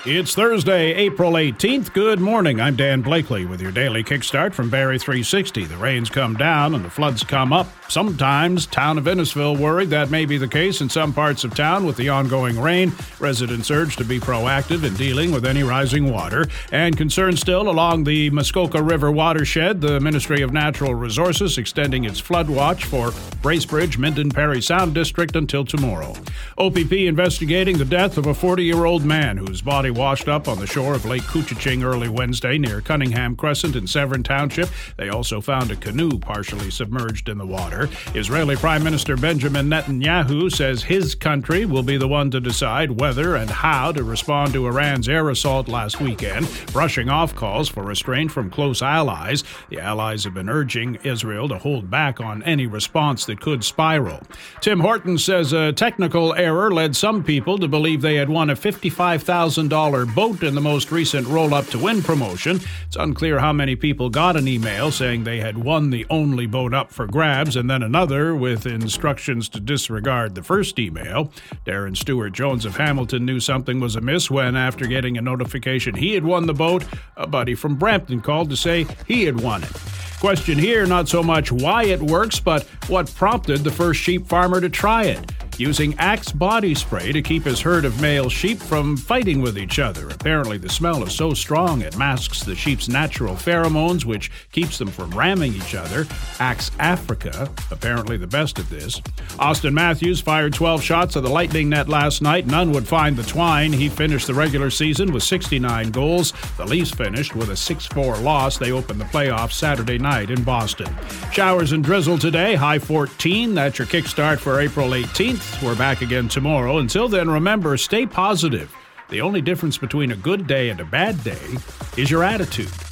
It's Thursday, April 18th. Good morning. I'm Dan Blakely with your daily kickstart from Barrie 360. The rains come down and the floods come up. Sometimes, town of Innisfil worried that may be the case in some parts of town with the ongoing rain. Residents urged to be proactive in dealing with any rising water. And concern still along the Muskoka River watershed. The Ministry of Natural Resources extending its flood watch for Bracebridge, Minden, Perry Sound District until tomorrow. OPP investigating the death of a 40-year-old man whose body washed up on the shore of Lake Couchiching early Wednesday near Cunningham Crescent in Severn Township. They also found a canoe partially submerged in the water. Israeli Prime Minister Benjamin Netanyahu says his country will be the one to decide whether and how to respond to Iran's air assault last weekend, brushing off calls for restraint from close allies. The allies have been urging Israel to hold back on any response that could spiral. Tim Horton says a technical error led some people to believe they had won a $55,000 boat in the most recent Roll Up to Win promotion. It's unclear how many people got an email saying they had won the only boat up for grabs and then another with instructions to disregard the first email. Darren Stewart Jones of Hamilton knew something was amiss when, after getting a notification he had won the boat, a buddy from Brampton called to say he had won it. Question here, not so much why it works, but what prompted the first sheep farmer to try it. Using Axe body spray to keep his herd of male sheep from fighting with each other. Apparently the smell is so strong it masks the sheep's natural pheromones, which keeps them from ramming each other. Axe Africa, apparently the best at this. Austin Matthews fired 12 shots of the lightning net last night. None would find the twine. He finished the regular season with 69 goals. The Leafs finished with a 6-4 loss. They opened the playoffs Saturday night in Boston. Showers and drizzle today, high 14. That's your kickstart for April 18th. We're back again tomorrow. Until then, remember, stay positive. The only difference between a good day and a bad day is your attitude.